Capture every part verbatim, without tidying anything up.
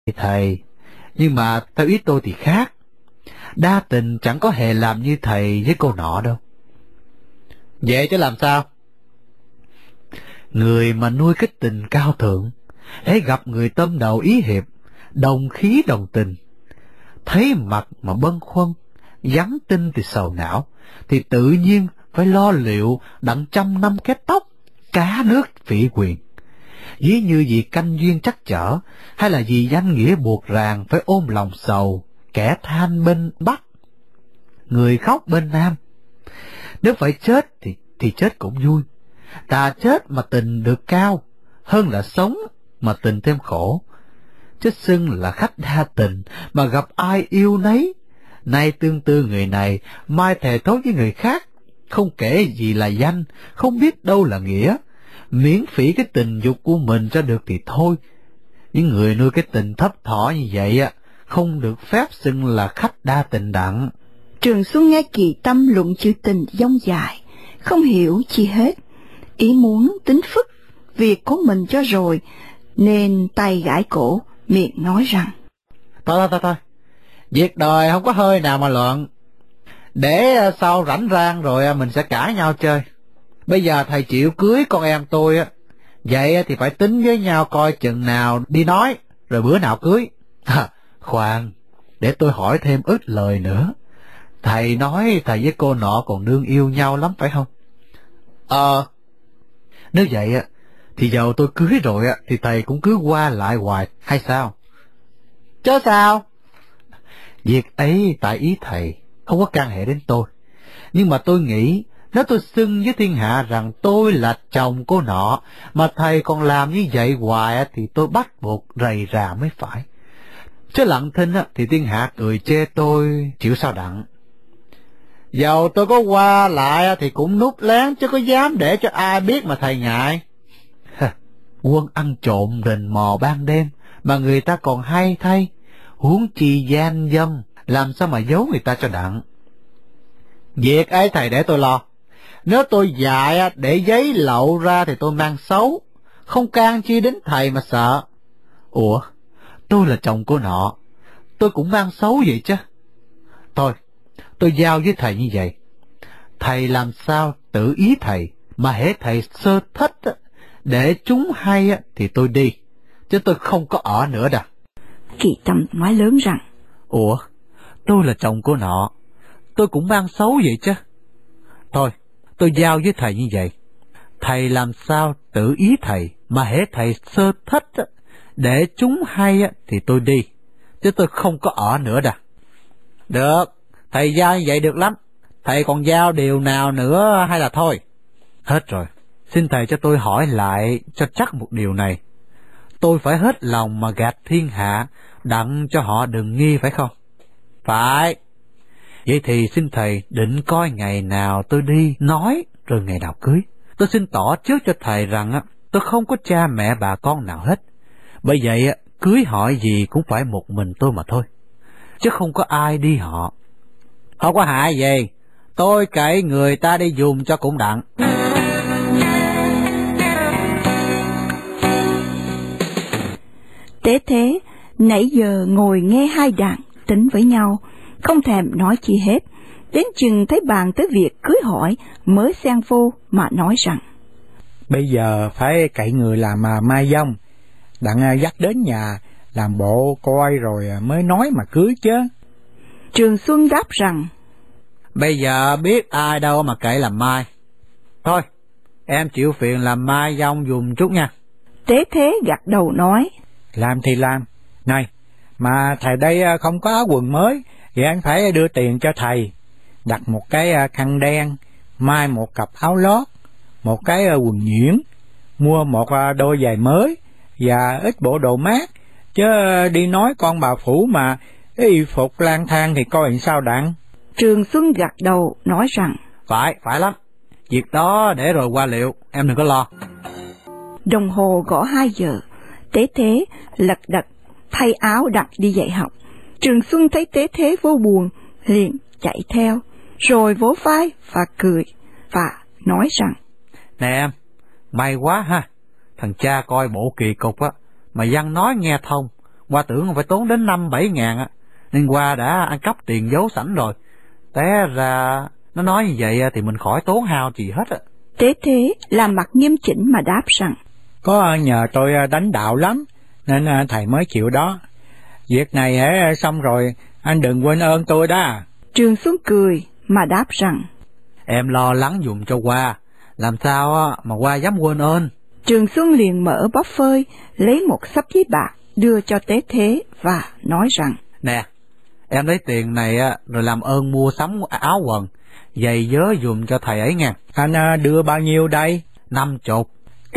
thầy, nhưng mà theo ý tôi thì khác. Đa tình chẳng có hề làm như thầy với cô nọ đâu. Vậy chứ làm sao? Người mà nuôi cái tình cao thượng, hễ gặp người tâm đầu ý hiệp, đồng khí đồng tình, thấy mặt mà bâng khuâng, vắng tin thì sầu não, thì tự nhiên phải lo liệu đặng trăm năm kết tóc, cá nước phỉ quyền. Ví như vì canh duyên chắc chở, hay là vì danh nghĩa buộc ràng phải ôm lòng sầu, kẻ than bên Bắc, người khóc bên Nam. Nếu phải chết thì thì chết cũng vui, ta chết mà tình được cao, hơn là sống mà tình thêm khổ. Chứ xưng là khách đa tình, mà gặp ai yêu nấy, nay tương tư người này, mai thề thốt với người khác, không kể gì là danh, không biết đâu là nghĩa, miễn phỉ cái tình dục của mình ra được thì thôi. Những người nuôi cái tình thấp thỏ như vậy á, không được phép xưng là khách đa tình đặng. Trường Xuân nghe Kỳ Tâm luận chữ tình dông dài, không hiểu chi hết, ý muốn tính phức việc của mình cho rồi, nên tay gãi cổ, miệng nói rằng: Thôi thôi thôi thôi, việc đời không có hơi nào mà loạn, để sau rảnh rang rồi mình sẽ cãi nhau chơi. Bây giờ thầy chịu cưới con em tôi á, vậy thì phải tính với nhau coi chừng nào đi nói, rồi bữa nào cưới. À, khoan, để tôi hỏi thêm ít lời nữa. Thầy nói thầy với cô nọ còn đương yêu nhau lắm phải không? Ờ. Nếu vậy á, thì dầu tôi cưới rồi á, thì thầy cũng cứ qua lại hoài hay sao? Chớ sao? Việc ấy tại ý thầy, không có can hệ đến tôi. Nhưng mà tôi nghĩ, nếu tôi xưng với thiên hạ rằng tôi là chồng cô nọ, mà thầy còn làm như vậy hoài á, thì tôi bắt buộc rầy rà mới phải. Chứ lặng thinh á, thì thiên hạ cười chê tôi chịu sao đặng. Dầu tôi có qua lại á, thì cũng núp lén, chứ có dám để cho ai biết mà thầy ngại. Quân ăn trộm rình mò ban đêm, mà người ta còn hay thay, huống chi gian dâm, làm sao mà giấu người ta cho đặng. Việc ấy thầy để tôi lo. Nếu tôi dạy để giấy lậu ra thì tôi mang xấu, không can chi đến thầy mà sợ. Ủa, tôi là chồng cô nọ, tôi cũng mang xấu vậy chứ. Thôi, tôi giao với thầy như vậy. Thầy làm sao tự ý thầy, mà hễ thầy sơ thất để chúng hay thì tôi đi, chứ tôi không có ở nữa đâu. Kỳ Tâm nói lớn rằng: Ủa, tôi là chồng cô nọ, tôi cũng mang xấu vậy chứ. Thôi, tôi giao với thầy như vậy. Thầy làm sao tự ý thầy, mà hễ thầy sơ thất để chúng hay thì tôi đi, chứ tôi không có ở nữa đâu. Được, thầy giao như vậy được lắm. Thầy còn giao điều nào nữa hay là thôi? Hết rồi. Xin thầy cho tôi hỏi lại cho chắc một điều này. Tôi phải hết lòng mà gạt thiên hạ, đặng cho họ đừng nghi phải không? Phải. Vậy thì xin thầy định coi ngày nào tôi đi nói, rồi ngày nào cưới. Tôi xin tỏ trước cho thầy rằng á, tôi không có cha mẹ bà con nào hết. Bởi vậy á, cưới hỏi gì cũng phải một mình tôi mà thôi, chứ không có ai đi họ. Không có hại gì, tôi cậy người ta đi dùng cho cũng đặng. Tế Thế nãy giờ ngồi nghe hai đàn tính với nhau, không thèm nói chi hết, đến chừng thấy bàn tới việc cưới hỏi mới xen vô mà nói rằng: Bây giờ phải cậy người làm mà mai dông, đặng dắt đến nhà làm bộ coi rồi mới nói mà cưới chứ. Trường Xuân đáp rằng: Bây giờ biết ai đâu mà cậy làm mai. Thôi, em chịu phiền làm mai dông dùm chút nha. Tế Thế gật đầu nói: Làm thì làm. Này, mà thầy đây không có áo quần mới, vậy anh phải đưa tiền cho thầy, đặt một cái khăn đen, mai một cặp áo lót, một cái quần nhuyễn, mua một đôi giày mới và ít bộ đồ mát, chứ đi nói con bà phủ mà y phục lang thang thì coi làm sao đặng. Trường Xuân gật đầu nói rằng: Phải, phải lắm. Việc đó để rồi qua liệu, em đừng có lo. Đồng hồ gõ hai giờ, Tế Thế lật đật thay áo đặt đi dạy học. Trường Xuân thấy Tế Thế vô buồn, liền chạy theo, rồi vỗ vai và cười, và nói rằng: Nè em, may quá ha, thằng cha coi bộ kỳ cục á, mà văn nói nghe thông, Hoa tưởng phải tốn đến năm bảy ngàn á, nên Hoa đã ăn cắp tiền giấu sẵn rồi. Té ra nó nói như vậy thì mình khỏi tốn hao gì hết á. Tế Thế làm mặt nghiêm chỉnh mà đáp rằng: Có nhờ tôi đánh đạo lắm, nên thầy mới chịu đó. Việc này hễ xong rồi, anh đừng quên ơn tôi đó. Trường Xuân cười mà đáp rằng: Em lo lắng dùm cho Hoa, làm sao mà Hoa dám quên ơn. Trường Xuân liền mở bóp phơi, lấy một xấp giấy bạc đưa cho Tế Thế và nói rằng: Nè, em lấy tiền này rồi làm ơn mua sắm áo quần, giày vớ dùm cho thầy ấy nha. Anh đưa bao nhiêu đây? Năm chục.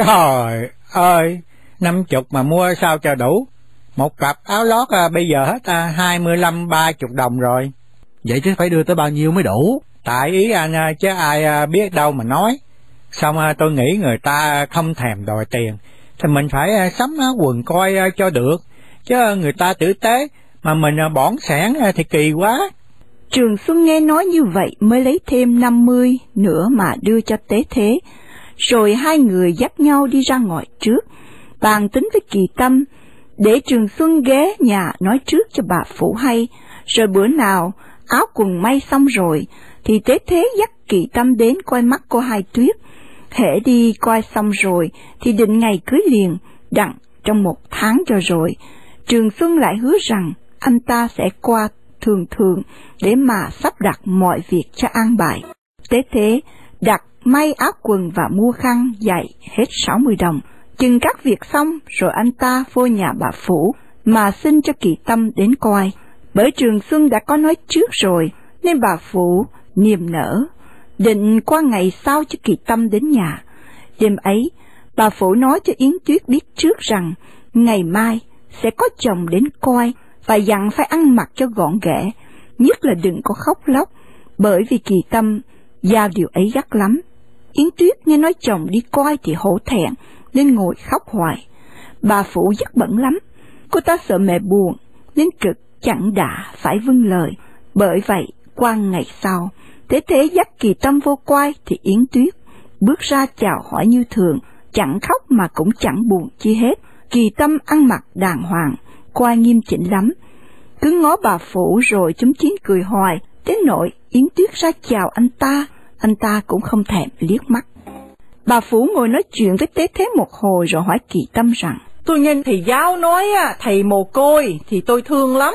Trời ơi, năm chục mà mua sao cho đủ? Một cặp áo lót à, bây giờ hết à, hai mươi lăm ba chục đồng rồi. Vậy chứ phải đưa tới bao nhiêu mới đủ? Tại ý anh à, chứ ai à, biết đâu mà nói. Xong à, tôi nghĩ người ta không thèm đòi tiền, thì mình phải à, sắm áo quần coi à, cho được. Chứ người ta tử tế, mà mình à, bỏn sẻn à, thì kỳ quá. Trường Xuân nghe nói như vậy mới lấy thêm năm mươi nữa mà đưa cho Tế Thế. Rồi hai người dắt nhau đi ra ngoài trước, bàn tính với Kỳ Tâm, để Trường Xuân ghé nhà nói trước cho bà Phủ hay. Rồi bữa nào áo quần may xong rồi, thì Tế Thế dắt Kỳ Tâm đến coi mắt cô Hai Tuyết. Hễ đi coi xong rồi, thì định ngày cưới liền, đặng trong một tháng cho rồi. Trường Xuân lại hứa rằng anh ta sẽ qua thường thường để mà sắp đặt mọi việc cho an bài. Tế Thế đặt may áo quần và mua khăn giày hết sáu mươi đồng. Chừng các việc xong rồi anh ta vô nhà bà Phủ mà xin cho Kỳ Tâm đến coi. Bởi Trường Xuân đã có nói trước rồi, nên bà Phủ niềm nở, định qua ngày sau cho Kỳ Tâm đến nhà. Đêm ấy, bà Phủ nói cho Yến Tuyết biết trước rằng ngày mai sẽ có chồng đến coi, và dặn phải ăn mặc cho gọn ghẽ, nhất là đừng có khóc lóc, bởi vì Kỳ Tâm giao điều ấy gắt lắm. Yến Tuyết nghe nói chồng đi coi thì hổ thẹn, nên ngồi khóc hoài. Bà Phủ rất bận lắm, cô ta sợ mẹ buồn, nên cực chẳng đã phải vâng lời. Bởi vậy, qua ngày sau, Tế Thế dắt Kỳ Tâm vô coi thì Yến Tuyết bước ra chào hỏi như thường, chẳng khóc mà cũng chẳng buồn chi hết. Kỳ Tâm ăn mặc đàng hoàng, coi nghiêm chỉnh lắm, cứ ngó bà Phủ rồi chúm chím cười hoài, đến nỗi Yến Tuyết ra chào anh ta, anh ta cũng không thèm liếc mắt. Bà Phủ ngồi nói chuyện với Tế Thế một hồi rồi hỏi Kỳ Tâm rằng: Tôi nghe thầy giáo nói thầy mồ côi thì tôi thương lắm.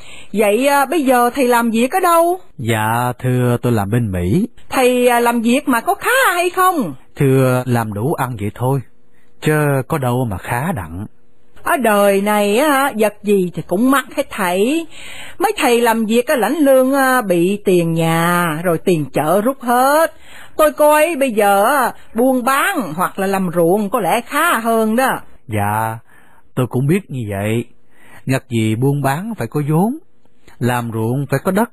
Vậy à, bây giờ thầy làm việc ở đâu? Dạ thưa, tôi làm bên Mỹ. Thầy à, làm việc mà có khá hay không? Thưa, làm đủ ăn vậy thôi, chứ có đâu mà khá đặng. Ở đời này á, vật gì thì cũng mắc hết thầy. Mấy thầy làm việc á, lãnh lương á, bị tiền nhà rồi tiền chợ rút hết. Tôi coi bây giờ á, buôn bán hoặc là làm ruộng có lẽ khá hơn đó. Dạ, tôi cũng biết như vậy. Ngặt gì buôn bán phải có vốn, làm ruộng phải có đất.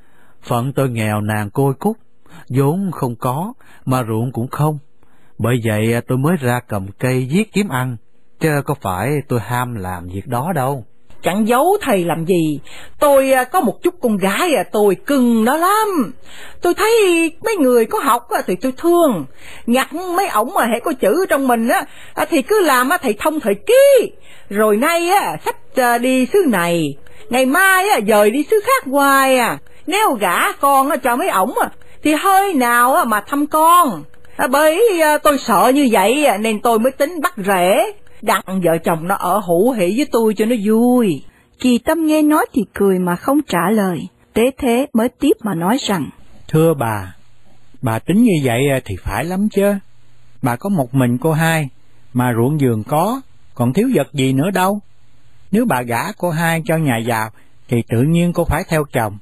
Phận tôi nghèo nàn côi cút, vốn không có, mà ruộng cũng không. Bởi vậy tôi mới ra cầm cây viết kiếm ăn, chứ có phải tôi ham làm việc đó đâu. Chẳng giấu thầy làm gì, tôi có một chút con gái à, tôi cưng nó lắm. Tôi thấy mấy người có học thì tôi thương, ngặt mấy ổng mà hãy có chữ trong mình á thì cứ làm thầy thông thời ký. Rồi nay á sắp đi xứ này, ngày mai á dời đi xứ khác hoài à. Nếu gả con cho mấy ổng thì hơi nào mà thăm con. Bởi tôi sợ như vậy nên tôi mới tính bắt rễ, đặng vợ chồng nó ở hữu hỉ với tôi cho nó vui. Kỳ Tâm nghe nói thì cười mà không trả lời. Tế Thế mới tiếp mà nói rằng: Thưa bà, bà tính như vậy thì phải lắm chứ. Bà có một mình cô Hai, mà ruộng vườn có, còn thiếu vật gì nữa đâu. Nếu bà gả cô Hai cho nhà giàu thì tự nhiên cô phải theo chồng.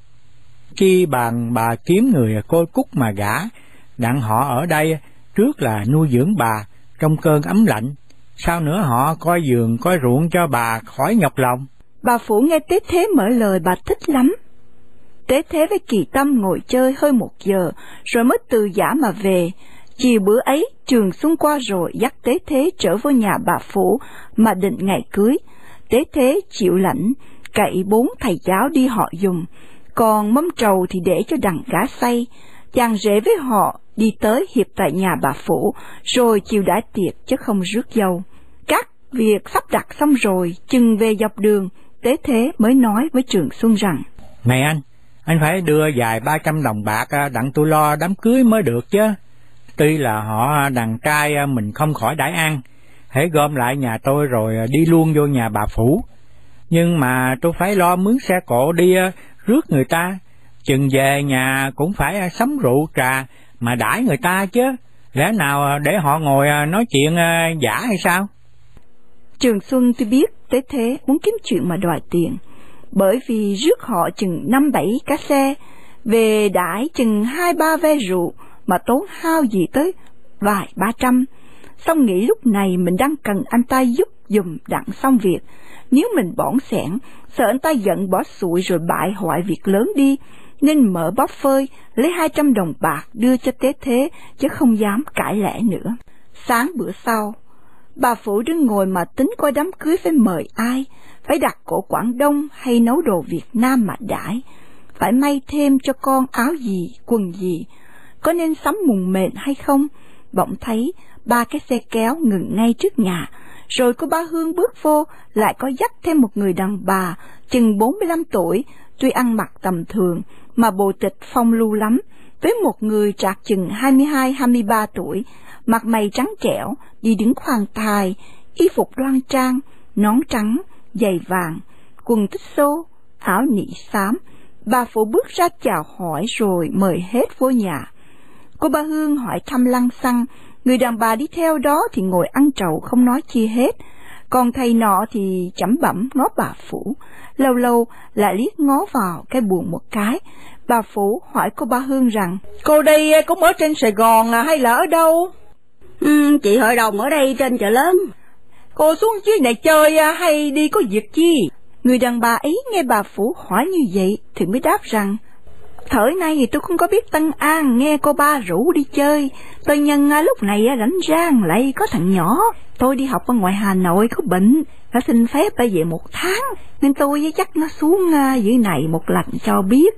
Khi bàn bà kiếm người côi cút mà gả, đặng họ ở đây trước là nuôi dưỡng bà trong cơn ấm lạnh, sau nữa họ coi vườn coi ruộng cho bà khỏi nhọc lòng. Bà Phủ nghe Tế Thế mở lời bà thích lắm. Tế Thế với Kỳ Tâm ngồi chơi hơi một giờ rồi mới từ giả mà về. Chiều bữa ấy Trường Xuân qua rồi dắt Tế Thế trở vô nhà bà Phủ mà định ngày cưới. Tế Thế chịu lãnh, cậy bốn thầy giáo đi họ dùng, còn mâm trầu thì để cho đằng gã xay. Chàng rể với họ đi tới hiệp tại nhà bà Phủ, rồi chiều đãi tiệc chứ không rước dâu. Các việc sắp đặt xong rồi, chừng về dọc đường, Tế Thế mới nói với Trường Xuân rằng: Này anh, anh phải đưa vài ba trăm đồng bạc đặng tôi lo đám cưới mới được chứ. Tuy là họ đàn trai mình không khỏi đãi ăn, hãy gom lại nhà tôi rồi đi luôn vô nhà bà Phủ. Nhưng mà tôi phải lo mướn xe cộ đi rước người ta, chừng về nhà cũng phải sắm rượu trà mà đãi người ta chứ, lẽ nào để họ ngồi nói chuyện giả hay sao? Trường Xuân tôi biết Tế Thế muốn kiếm chuyện mà đòi tiền, bởi vì rước họ chừng năm bảy cá xe, về đãi chừng hai ba ve rượu mà tốn hao gì tới vài ba trăm. Xong nghĩ lúc này mình đang cần anh ta giúp dùm đặng xong việc. Nếu mình bỏn xẻn, sợ anh ta giận bỏ sụi rồi bại hoại việc lớn đi, nên mở bóp phơi lấy hai trăm đồng bạc đưa cho Tế Thế, chứ không dám cãi lẽ nữa. Sáng bữa sau, bà Phủ đứng ngồi mà tính coi đám cưới phải mời ai, phải đặt cỗ Quảng Đông hay nấu đồ Việt Nam mà đãi, phải may thêm cho con áo gì, quần gì, có nên sắm mùng mền hay không. Bỗng thấy ba cái xe kéo ngừng ngay trước nhà, rồi cô ba Hương bước vô, lại có dắt thêm một người đàn bà chừng bốn mươi lăm tuổi, tuy ăn mặc tầm thường mà bồ tịch phong lưu lắm, với một người trạc chừng hai mươi hai hai mươi ba tuổi, mặt mày trắng trẻo, đi đứng khoan thai, y phục đoan trang, nón trắng, giày vàng, quần tích xô, áo nị xám. Bà Phủ bước ra chào hỏi rồi mời hết vô nhà. Cô ba Hương hỏi thăm lăng xăng, người đàn bà đi theo đó thì ngồi ăn trầu không nói chi hết, còn thầy nọ thì chẩm bẩm ngó bà Phủ, lâu lâu lại liếc ngó vào cái buồng một cái. Bà Phủ hỏi cô ba Hương rằng: Cô đây cũng ở trên Sài Gòn à, hay là ở đâu? Ừ, chị hội đồng ở đây trên chợ lớn. Cô xuống dưới này chơi à, hay đi có việc chi? Người đàn bà ấy nghe bà Phủ hỏi như vậy thì mới đáp rằng: Thời nay thì tôi không có biết Tân An, nghe cô ba rủ đi chơi, tôi nhân lúc này rảnh rang lại có thằng nhỏ, tôi đi học ở ngoài Hà Nội có bệnh, phải xin phép phải về một tháng, nên tôi chắc nó xuống dưới này một lần cho biết.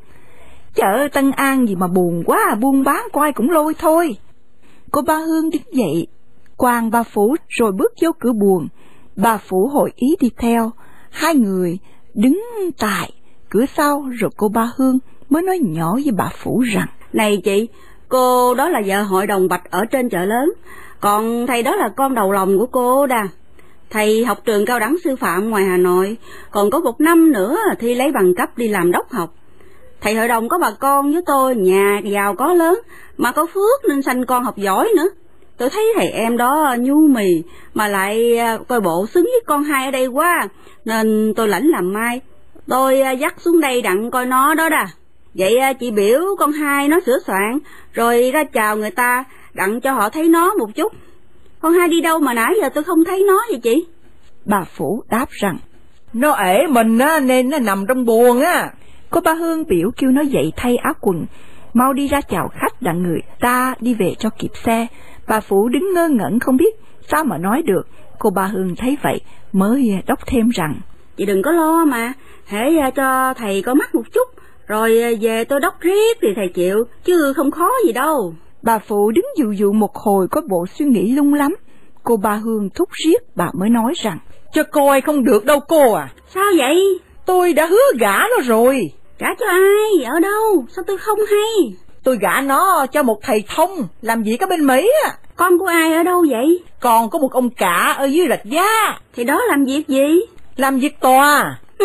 Chợ Tân An gì mà buồn quá, buôn bán coi cũng lôi thôi. Cô ba Hương đứng dậy, quàng bà Phủ rồi bước vô cửa buồng. Bà Phủ hội ý đi theo, hai người đứng tại cửa sau, rồi cô ba Hương mới nói nhỏ với bà Phủ rằng: Này chị, cô đó là vợ hội đồng Bạch ở trên chợ lớn, còn thầy đó là con đầu lòng của cô đà. Thầy học trường cao đẳng sư phạm ngoài Hà Nội, còn có một năm nữa thi lấy bằng cấp đi làm đốc học. Thầy hội đồng có bà con với tôi, nhà giàu có lớn, mà có phước nên sanh con học giỏi nữa. Tôi thấy thầy em đó nhu mì, mà lại coi bộ xứng với con hai ở đây quá, nên tôi lãnh làm mai. Tôi dắt xuống đây đặng coi nó đó đà. Vậy chị biểu con hai nó sửa soạn, rồi ra chào người ta, đặng cho họ thấy nó một chút. Con hai đi đâu mà nãy giờ tôi không thấy nó vậy chị? Bà Phủ đáp rằng: Nó ể mình á, nên nó nằm trong buồng á. Cô ba Hương biểu kêu nó dậy thay áo quần, mau đi ra chào khách đặng người ta đi về cho kịp xe. Bà Phủ đứng ngơ ngẩn không biết sao mà nói được. Cô ba Hương thấy vậy mới đốc thêm rằng: Chị đừng có lo mà, hễ cho thầy có mắt một chút, rồi về tôi đốc riết thì thầy chịu, chứ không khó gì đâu. Bà Phụ đứng dụ dụ một hồi có bộ suy nghĩ lung lắm. Cô ba Hương thúc riết bà mới nói rằng: Cho coi không được đâu cô à. Sao vậy? Tôi đã hứa gả nó rồi. Gả cho ai? Ở đâu? Sao tôi không hay? Tôi gả nó cho một thầy thông làm việc ở bên Mỹ á. Con của ai ở đâu vậy? Còn có một ông cả ở dưới Rạch Giá. Thì đó làm việc gì? Làm việc tòa. Ừ,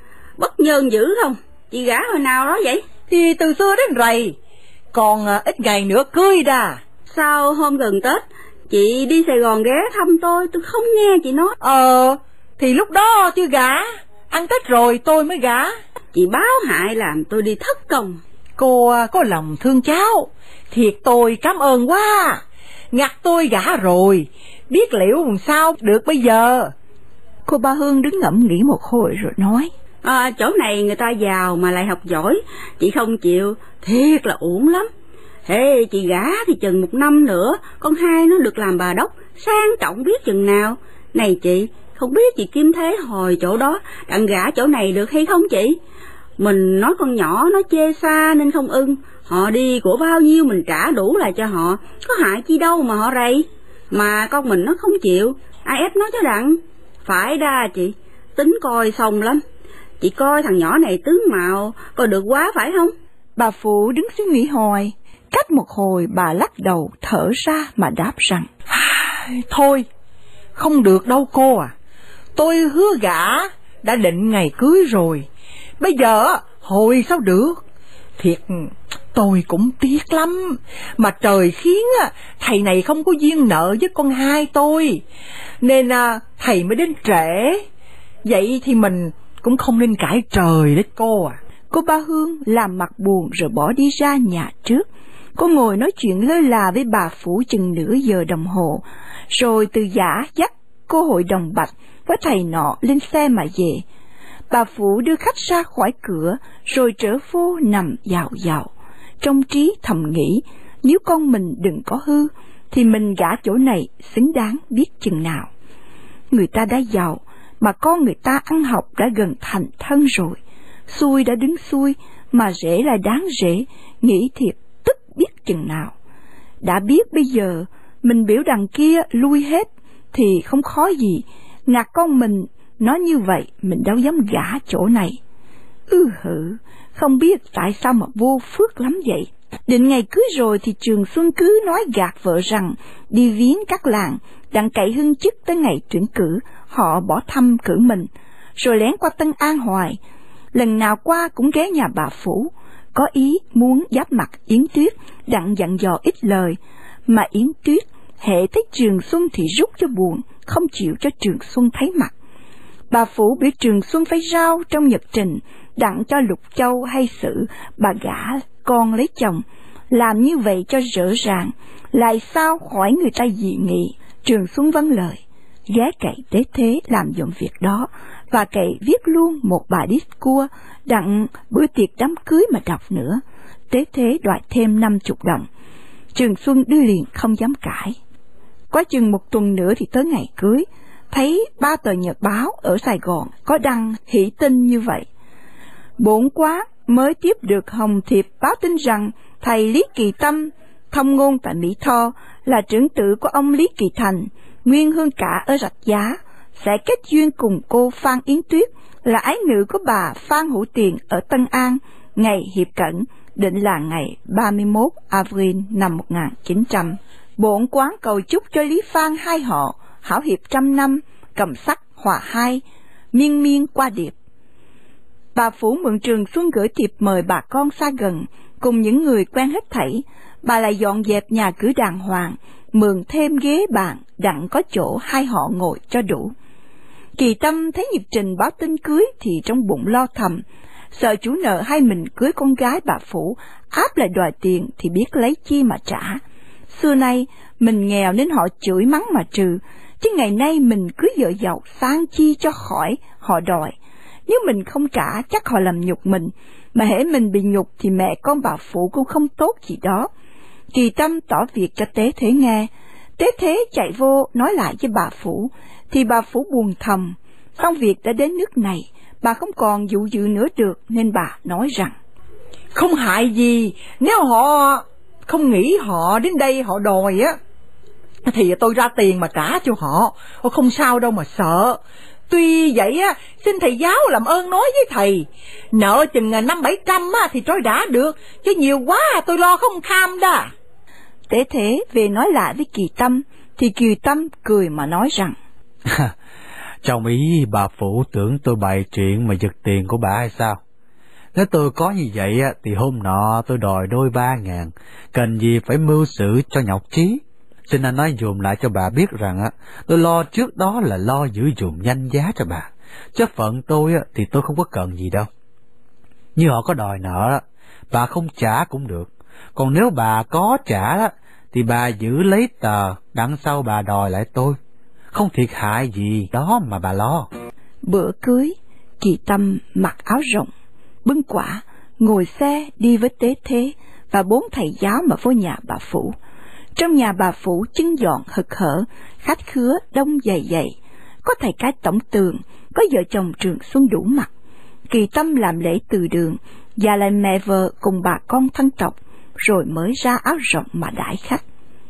bất nhơn dữ không? Chị gả hồi nào đó vậy? Thì từ xưa đến rày. Còn à, ít ngày nữa cưới đà. Sao hôm gần Tết chị đi Sài Gòn ghé thăm tôi, tôi không nghe chị nói. Ờ, thì lúc đó chưa gả. Ăn Tết rồi tôi mới gả. Chị báo hại làm tôi đi thất công. Cô có lòng thương cháu, thiệt tôi cảm ơn quá. Ngặt tôi gả rồi, biết liệu làm sao được bây giờ. Cô ba Hương đứng ngẫm nghĩ một hồi rồi nói: À, chỗ này người ta giàu mà lại học giỏi, chị không chịu, thiệt là uổng lắm. Thế chị gả thì chừng một năm nữa, con hai nó được làm bà đốc, sang trọng biết chừng nào. Này chị, không biết chị Kim Thế hồi chỗ đó, đặng gả chỗ này được hay không chị? Mình nói con nhỏ nó chê xa nên không ưng, họ đi của bao nhiêu mình trả đủ lại cho họ, có hại chi đâu mà họ rầy. Mà con mình nó không chịu, ai ép nó cho đặng. Phải đa chị, tính coi xong lắm. Chị coi thằng nhỏ này tướng mạo coi được quá phải không? Bà Phụ đứng suy nghĩ hồi, cách một hồi bà lắc đầu thở ra mà đáp rằng: Thôi, không được đâu cô à. Tôi hứa gả, đã định ngày cưới rồi. Bây giờ hồi sao được. Thiệt tôi cũng tiếc lắm. Mà trời khiến thầy này không có duyên nợ với con hai tôi, nên thầy mới đến trễ. Vậy thì mình cũng không nên cãi trời đấy cô à. Cô Ba Hương làm mặt buồn rồi bỏ đi ra nhà trước. Cô ngồi nói chuyện lơ là với bà Phủ chừng nửa giờ đồng hồ, rồi từ giả dắt cô hội đồng bạch với thầy nọ lên xe mà về. Bà Phủ đưa khách ra khỏi cửa, rồi trở vô nằm dạo dạo. Trong trí thầm nghĩ, nếu con mình đừng có hư, thì mình gả chỗ này xứng đáng biết chừng nào. Người ta đã giàu, mà con người ta ăn học đã gần thành thân rồi. Xuôi đã đứng xuôi, mà rễ là đáng rễ, nghĩ thiệt tức biết chừng nào. Đã biết bây giờ, mình biểu đằng kia lui hết, thì không khó gì, ngặt con mình nói như vậy mình đâu dám gả chỗ này. Ừ hử, không biết tại sao mà vô phước lắm vậy. Định ngày cưới rồi thì Trường Xuân cứ nói gạt vợ rằng đi viếng các làng, đặng cậy hưng chức tới ngày tuyển cử, họ bỏ thăm cử mình, rồi lén qua Tân An hoài. Lần nào qua cũng ghé nhà bà Phủ, có ý muốn giáp mặt Yến Tuyết, đặng dặn dò ít lời, mà Yến Tuyết hễ thấy Trường Xuân thì rút cho buồn, không chịu cho Trường Xuân thấy mặt. Bà Phủ biểu Trường Xuân phải rao trong nhật trình, đặng cho Lục Châu hay sự bà gả con lấy chồng, làm như vậy cho rõ ràng, lại sao khỏi người ta dị nghị. Trường Xuân vâng lời, ghé cậy Tế Thế làm dọn việc đó, và cậy viết luôn một bài discours, đặng bữa tiệc đám cưới mà đọc nữa. Tế Thế đòi thêm năm chục đồng. Trường Xuân đưa liền không dám cãi. Quá chừng một tuần nữa thì tới ngày cưới, thấy ba tờ nhật báo ở Sài Gòn có đăng hỷ tin như vậy. Bổn quán mới tiếp được hồng thiệp báo tin rằng thầy Lý Kỳ Tâm, thông ngôn tại Mỹ Tho, là trưởng tử của ông Lý Kỳ Thành, nguyên hương cả ở Rạch Giá, sẽ kết duyên cùng cô Phan Yến Tuyết, là ái nữ của bà Phan Hữu Tiền ở Tân An, ngày hiệp cẩn, định là ngày ba mươi mốt Avril năm một nghìn chín trăm. Bổn quán cầu chúc cho Lý Phan hai họ hảo hiệp trăm năm, cầm sắc hòa hai, miên miên qua điệp. Bà Phủ mượn Trường Xuân gửi thiệp mời bà con xa gần, cùng những người quen hết thảy. Bà lại dọn dẹp nhà cửa đàng hoàng, mượn thêm ghế bàn, đặng có chỗ hai họ ngồi cho đủ. Kỳ Tâm thấy nhịp trình báo tin cưới thì trong bụng lo thầm, sợ chủ nợ hai mình cưới con gái bà Phủ, áp lại đòi tiền thì biết lấy chi mà trả. Xưa nay mình nghèo nên họ chửi mắng mà trừ, chứ ngày nay mình cưới vợ giàu sang chi cho khỏi họ đòi. Nếu mình không trả chắc họ làm nhục mình, mà hễ mình bị nhục thì mẹ con bà Phụ cũng không tốt gì đó. Kỳ Tâm tỏ việc cho Tế Thế nghe. Tế Thế chạy vô nói lại với bà Phủ, thì bà Phủ buồn thầm. Xong việc đã đến nước này, bà không còn dụ dự nữa được, nên bà nói rằng không hại gì, nếu họ không nghĩ họ đến đây họ đòi á, thì tôi ra tiền mà trả cho họ, không sao đâu mà sợ. Tuy vậy á, xin thầy giáo làm ơn nói với thầy, nợ chừng năm bảy trăm á thì trói đã được, chứ nhiều quá tôi lo không kham đó. Tế Thế về nói lại với Kỳ Tâm, thì Kỳ Tâm cười mà nói rằng trong ý bà Phụ tưởng tôi bày chuyện mà giật tiền của bà hay sao? Nếu tôi có như vậy á, thì hôm nọ tôi đòi đôi ba ngàn, cần gì phải mưu sự cho nhọc trí. Xin anh nói dùm lại cho bà biết rằng á, tôi lo trước đó là lo giữ dùm danh giá cho bà, chứ phận tôi á, thì tôi không có cần gì đâu. Như họ có đòi nợ á, bà không trả cũng được, còn nếu bà có trả á, thì bà giữ lấy tờ, đằng sau bà đòi lại tôi, không thiệt hại gì đó mà bà lo. Bữa cưới, Kỳ Tâm mặc áo rộng, bưng quả, ngồi xe đi với Tế Thế và bốn thầy giáo mà vô nhà bà Phủ. Trong nhà bà Phủ trưng dọn hực hở, khách khứa đông dày dày, có thầy cái tổng tường, có vợ chồng Trường Xuân đủ mặt. Kỳ Tâm làm lễ từ đường, và lại mẹ vợ cùng bà con thân tộc, rồi mới ra áo rộng mà đãi khách.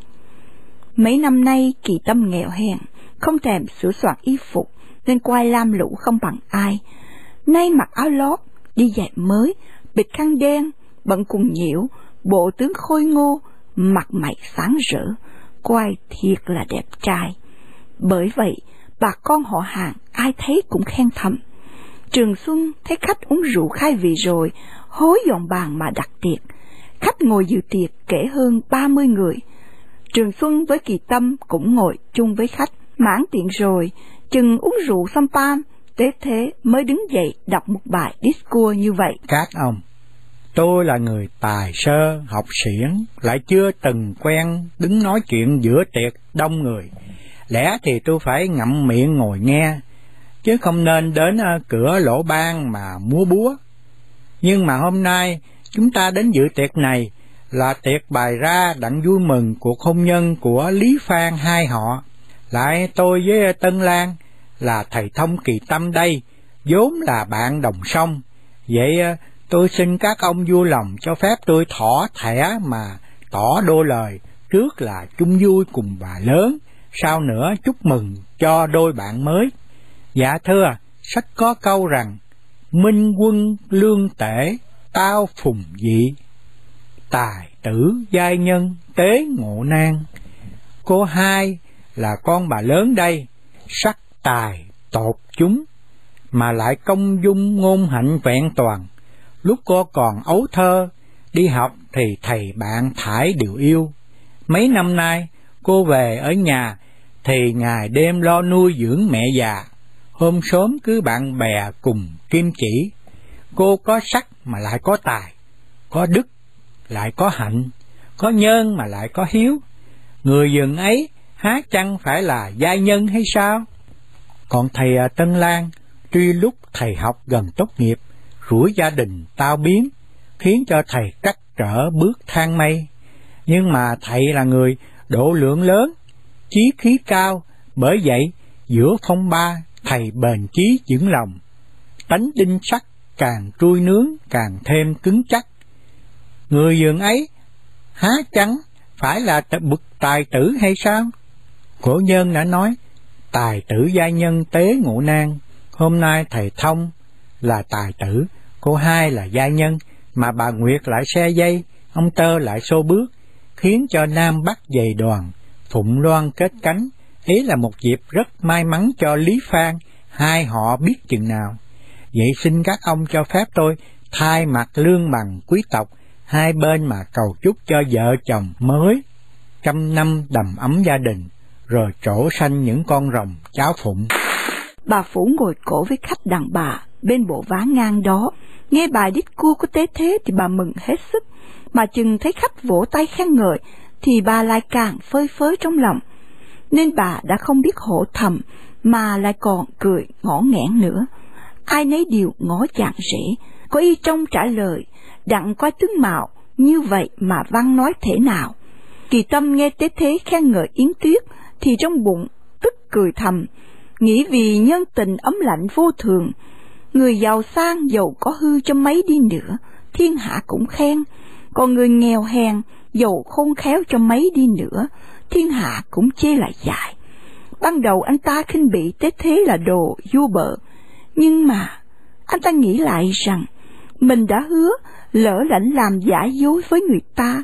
Mấy năm nay Kỳ Tâm nghèo hèn, không thèm sửa soạn y phục, nên quai lam lũ không bằng ai. nay mặc áo lót, đi giày mới, bịt khăn đen, bận quần nhiễu, bộ tướng khôi ngô, mặt mày sáng rỡ, coi thiệt là đẹp trai. Bởi vậy, bà con họ hàng ai thấy cũng khen thầm. Trường Xuân thấy khách uống rượu khai vị rồi, hối dọn bàn mà đặt tiệc. Khách ngồi dự tiệc kể hơn ba mươi người. Trường Xuân với Kỳ Tâm cũng ngồi chung với khách. Mãn tiện rồi, chừng uống rượu xăm pam, Tế Thế mới đứng dậy đọc một bài discourse như vậy. Các ông, tôi là người tài sơ, học xiển, lại chưa từng quen đứng nói chuyện giữa tiệc đông người. Lẽ thì tôi phải ngậm miệng ngồi nghe, chứ không nên đến cửa lỗ ban mà múa búa. Nhưng mà hôm nay chúng ta đến dự tiệc này là tiệc bày ra đặng vui mừng cuộc hôn nhân của Lý Phan hai họ. Lại tôi với Tân Lan là thầy Thông Kỳ Tâm đây, vốn là bạn đồng sông. Vậy tôi xin các ông vui lòng cho phép tôi thỏ thẻ mà tỏ đôi lời, trước là chung vui cùng bà lớn, sau nữa chúc mừng cho đôi bạn mới. Dạ thưa, sách có câu rằng, minh quân lương tể, tao phùng dị, tài tử giai nhân tế ngộ nan. Cô hai là con bà lớn đây, sắc tài tột chúng, mà lại công dung ngôn hạnh vẹn toàn. Lúc cô còn ấu thơ, đi học thì thầy bạn thải đều yêu. Mấy năm nay, cô về ở nhà, thì ngày đêm lo nuôi dưỡng mẹ già. Hôm sớm cứ bạn bè cùng kim chỉ. Cô có sắc mà lại có tài, có đức lại có hạnh, có nhân mà lại có hiếu. Người vườn ấy há chăng phải là giai nhân hay sao? Còn thầy Tân Lan, tuy lúc thầy học gần tốt nghiệp, rủi gia đình tao biến, khiến cho thầy trắc trở bước thang mây. Nhưng mà thầy là người độ lượng lớn, chí khí cao, bởi vậy giữa phong ba thầy bền chí vững lòng. Tánh đinh sắt càng trui nướng càng thêm cứng chắc. Người vườn ấy há chăng phải là bậc tài tử hay sao? Cổ nhân đã nói, tài tử giai nhân tế ngộ nan. Hôm nay thầy Thông là tài tử, cô hai là giai nhân, mà bà Nguyệt lại xe dây, ông Tơ lại xô bước, khiến cho Nam Bắc dày đoàn, Phụng Loan kết cánh. Ý là một dịp rất may mắn cho Lý Phan, hai họ biết chừng nào. Vậy xin các ông cho phép tôi thay mặt lương bằng quý tộc hai bên mà cầu chúc cho vợ chồng mới trăm năm đầm ấm gia đình, rồi trổ sanh những con rồng cháu phụng. Bà Phủ ngồi cổ với khách đàn bà bên bộ ván ngang đó, nghe bài đít cua của Tế Thế thì bà mừng hết sức, mà chừng thấy khách vỗ tay khen ngợi thì bà lại càng phơi phới trong lòng, nên bà đã không biết hổ thầm mà lại còn cười ngõ nghẽn nữa. Ai nấy đều ngó chàng rể, có y trong trả lời, đặng coi tướng mạo như vậy mà văn nói thể nào. Kỳ Tâm nghe Tế Thế khen ngợi Yến Tuyết thì trong bụng tức cười thầm, nghĩ vì nhân tình ấm lạnh vô thường. Người giàu sang giàu có hư cho mấy đi nữa, thiên hạ cũng khen, còn người nghèo hèn giàu khôn khéo cho mấy đi nữa, thiên hạ cũng chê lại dại. Ban đầu anh ta khinh bị Tế Thế là đồ vua bợ, nhưng mà anh ta nghĩ lại rằng mình đã hứa, lỡ lãnh làm giả dối với người ta,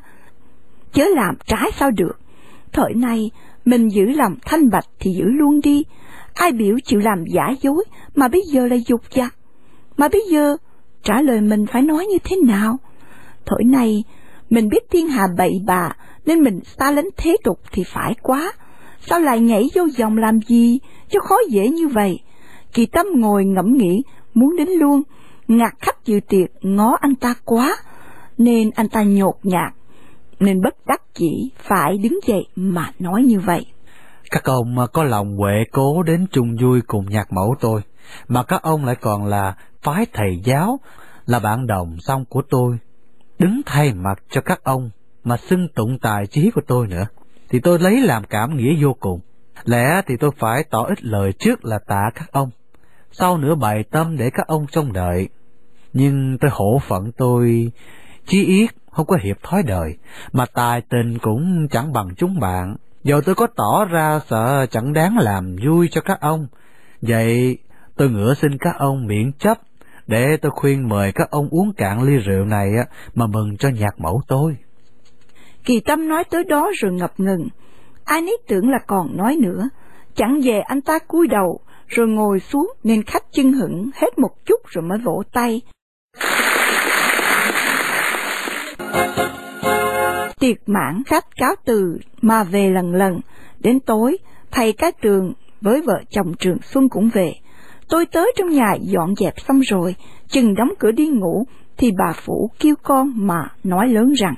chớ làm trái sao được. Thời nay mình giữ lòng thanh bạch thì giữ luôn đi, ai biểu chịu làm giả dối mà bây giờ lại dục dặt, mà bây giờ trả lời mình phải nói như thế nào? Thời nay mình biết thiên hạ bậy bạ nên mình xa lánh thế tục thì phải quá, sao lại nhảy vô dòng làm gì cho khó dễ như vậy? Kỳ Tâm ngồi ngẫm nghĩ muốn đến luôn, ngặt khách dự tiệc ngó anh ta quá, nên anh ta nhột nhạt, nên bất đắc chỉ phải đứng dậy mà nói như vậy. Các ông có lòng huệ cố đến chung vui cùng nhạc mẫu tôi, mà các ông lại còn là phái thầy giáo, là bạn đồng song của tôi, đứng thay mặt cho các ông mà xưng tụng tài trí của tôi nữa, thì tôi lấy làm cảm nghĩa vô cùng. Lẽ thì tôi phải tỏ ít lời trước là tạ các ông, sau nữa bày tâm để các ông trông đợi. Nhưng tôi hổ phận tôi chí yết, không có hiệp thói đời, mà tài tình cũng chẳng bằng chúng bạn. Giờ tôi có tỏ ra sợ chẳng đáng làm vui cho các ông, vậy tôi ngựa xin các ông miễn chấp để tôi khuyên mời các ông uống cạn ly rượu này á mà mừng cho nhạc mẫu tôi. Kỳ Tâm nói tới đó rồi ngập ngừng, ai nấy tưởng là còn nói nữa, chẳng về anh ta cúi đầu rồi ngồi xuống, nên khách chưng hửng hết một chút rồi mới vỗ tay. Tiệc mãn khách cáo từ mà về lần lần. Đến tối, thầy Cái Tường với vợ chồng Trường Xuân cũng về. Tôi tới trong nhà dọn dẹp xong rồi, chừng đóng cửa đi ngủ, thì bà Phủ kêu con mà nói lớn rằng: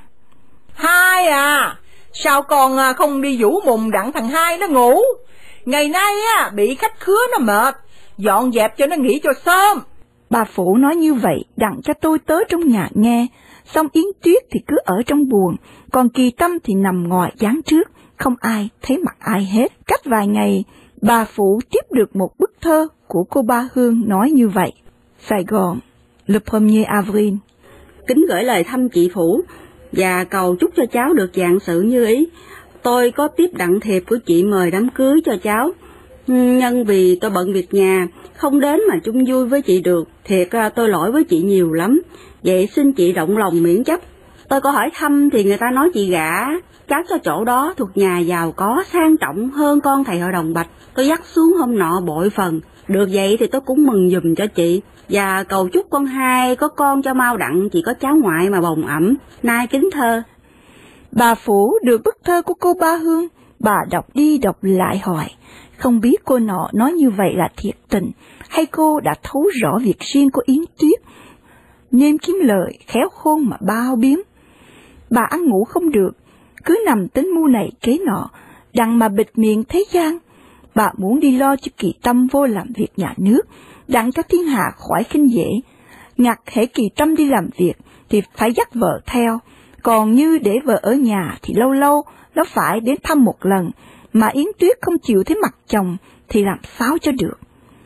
Hai à, sao con không đi vũ mùng đặng thằng Hai nó ngủ? Ngày nay á bị khách khứa nó mệt, dọn dẹp cho nó nghỉ cho sớm. Bà Phủ nói như vậy đặng cho tôi tới trong nhà nghe. Xong Yến Tuyết thì cứ ở trong buồng, còn Kỳ Tâm thì nằm ngoài gián trước, không ai thấy mặt ai hết. Cách vài ngày, bà Phủ tiếp được một bức thơ của cô Ba Hương nói như vậy: Sài Gòn, le premier avril. Kính gửi lời thăm chị Phủ và cầu chúc cho cháu được vạn sự như ý. Tôi có tiếp đặng thiệp của chị mời đám cưới cho cháu. Nhân vì tôi bận việc nhà, không đến mà chung vui với chị được, thiệt tôi lỗi với chị nhiều lắm. Vậy xin chị rộng lòng miễn chấp. Tôi có hỏi thăm thì người ta nói chị gả cháu cho chỗ đó thuộc nhà giàu có sang trọng hơn con thầy hội đồng Bạch. Tôi dắt xuống hôm nọ bội phần. Được vậy thì tôi cũng mừng giùm cho chị, và cầu chúc con Hai có con cho mau đặng chị có cháu ngoại mà bồng ẩm. Nay kính thơ. Bà Phủ được bức thơ của cô Ba Hương, bà đọc đi đọc lại hỏi, không biết cô nọ nói như vậy là thiệt tình, hay cô đã thấu rõ việc riêng của Yến Tuyết, nên kiếm lời khéo khôn mà bao biếm. Bà ăn ngủ không được, cứ nằm tính mưu này kế nọ, đặng mà bịt miệng thế gian. Bà muốn đi lo cho Kỳ Tâm vô làm việc nhà nước, đặng cho thiên hạ khỏi khinh dễ. Ngặt hễ Kỳ Tâm đi làm việc thì phải dắt vợ theo, còn như để vợ ở nhà thì lâu lâu nó phải đến thăm một lần, mà Yến Tuyết không chịu thấy mặt chồng thì làm sao cho được.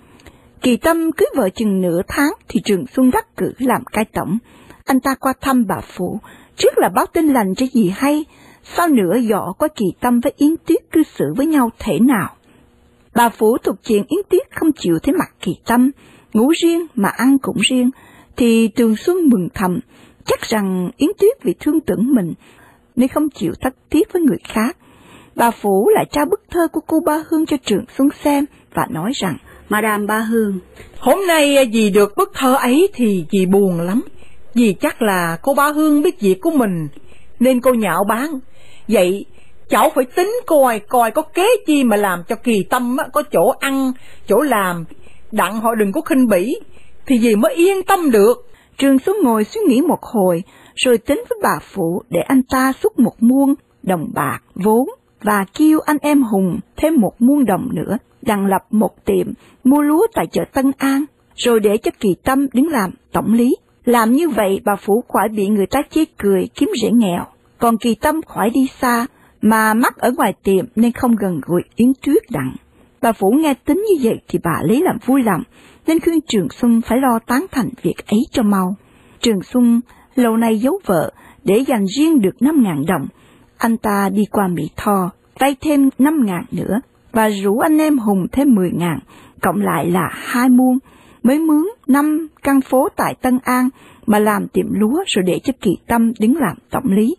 Kỳ Tâm cưới vợ chừng nửa tháng thì Trường Xuân đắc cử làm cai tổng. Anh ta qua thăm bà Phủ, trước là báo tin lành cho dì hay, sau nữa dọ qua Kỳ Tâm với Yến Tuyết cư xử với nhau thế nào. Bà Phủ thuộc chuyện Yến Tuyết không chịu thấy mặt Kỳ Tâm, ngủ riêng mà ăn cũng riêng, thì Trường Xuân mừng thầm, chắc rằng Yến Tuyết vì thương tưởng mình nên không chịu thất tiết với người khác. Bà Phủ lại trao bức thơ của cô Ba Hương cho Trường Xuân xem và nói rằng: Madame Ba Hương, hôm nay dì được bức thơ ấy thì dì buồn lắm. Dì chắc là cô Ba Hương biết việc của mình nên cô nhạo báng. Vậy cháu phải tính coi coi có kế chi mà làm cho Kỳ Tâm có chỗ ăn, chỗ làm, đặng họ đừng có khinh bỉ, thì dì mới yên tâm được. Trường Xuân ngồi suy nghĩ một hồi, rồi tính với bà Phủ để anh ta xúc một muôn đồng bạc vốn và kêu anh em Hùng thêm một muôn đồng nữa, đặng lập một tiệm mua lúa tại chợ Tân An, rồi để cho Kỳ Tâm đứng làm tổng lý. Làm như vậy bà Phủ khỏi bị người ta chê cười kiếm rễ nghèo, còn Kỳ Tâm khỏi đi xa mà mắc ở ngoài tiệm nên không gần gũi Yến Tuyết đặng. Bà Phủ nghe tính như vậy thì bà lấy làm vui lòng, nên khuyên Trường Xuân phải lo tán thành việc ấy cho mau. Trường Xuân lâu nay giấu vợ để dành riêng được năm ngàn đồng. Anh ta đi qua Mỹ Tho vay thêm năm ngàn nữa và rủ anh em Hùng thêm mười ngàn, cộng lại là hai muôn, mới mướn năm căn phố tại Tân An mà làm tiệm lúa, rồi để cho Kỳ Tâm đứng làm tổng lý.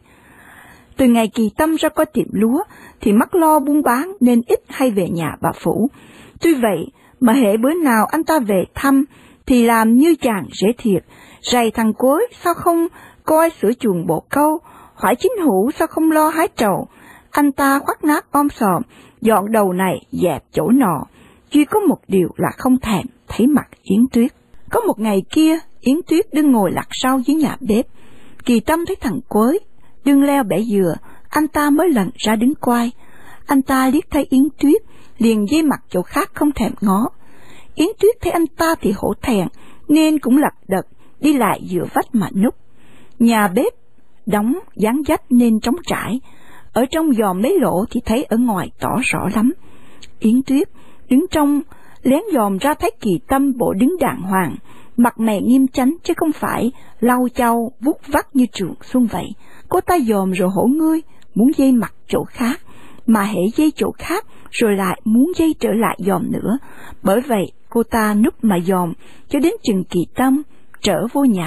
Từ ngày Kỳ Tâm ra coi tiệm lúa thì mắc lo buôn bán nên ít hay về nhà bà Phủ. Tuy vậy mà hễ bữa nào anh ta về thăm thì làm như chàng rể thiệt, rầy thằng Cối sao không coi sửa chuồng bồ câu, hỏi Chính Hữu sao không lo hái trầu. Anh ta khoác nát om sòm, dọn đầu này dẹp chỗ nọ, chỉ có một điều là không thèm thấy mặt Yến Tuyết. Có một ngày kia, Yến Tuyết đứng ngồi lặt rau dưới nhà bếp. Kỳ Tâm thấy thằng Quới đừng leo bẻ dừa, anh ta mới lần ra đứng coi. Anh ta liếc thấy Yến Tuyết, liền dây mặt chỗ khác không thèm ngó. Yến Tuyết thấy anh ta thì hổ thẹn, nên cũng lật đật đi lại dựa vách mà núp. Nhà bếp đóng dán dách nên trống trải, ở trong dòm mấy lỗ thì thấy ở ngoài tỏ rõ lắm. Yến Tuyết đứng trong lén dòm ra thấy Kỳ Tâm bộ đứng đàng hoàng, mặt mày nghiêm chánh chứ không phải lau chau vuốt vắt như Trường Xuân vậy. Cô ta dòm rồi hổ ngươi, muốn dây mặt chỗ khác, mà hễ dây chỗ khác rồi lại muốn dây trở lại dòm nữa. Bởi vậy cô ta núp mà dòm cho đến chừng Kỳ Tâm trở vô nhà